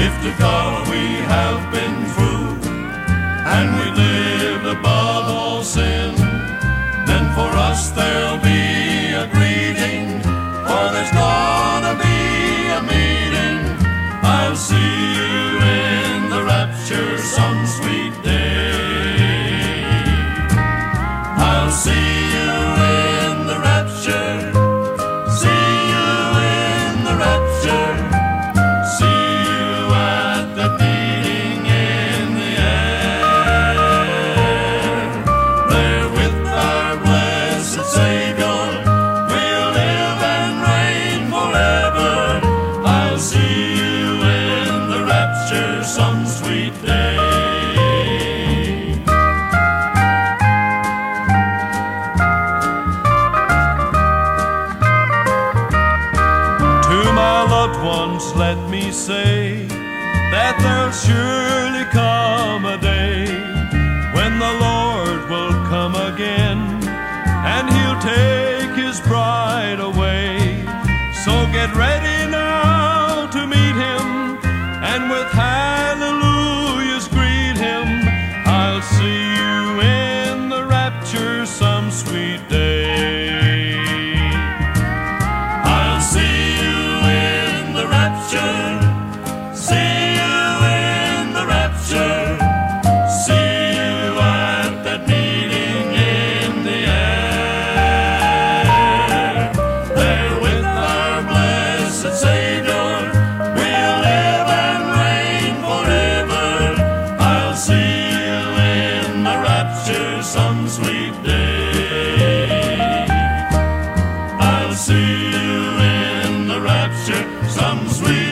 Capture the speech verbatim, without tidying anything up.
if to God we have been true, and we lived above all sin, then for us there'll be a greeting, for there's gonna be a meeting. I'll see you in the rapture some sweet day. I'll see you in the rapture, see you in the rapture, see you at that meeting in the air. There with our blessed Savior, we'll live and reign forever. I'll see you in the rapture some sweet day. To my loved ones, let me say that there'll surely come a day when the Lord will come again, and He'll take His bride away. So get ready now to meet Him, and with hallelujahs greet Him. I'll see you in the rapture some sweet day. I'll see you in the rapture, see you in the rapture, see you at that meeting in the air. There with our blessed Savior, we'll live and reign forever. I'll see you in the rapture some sweet day. I'll see you in the rapture some sweet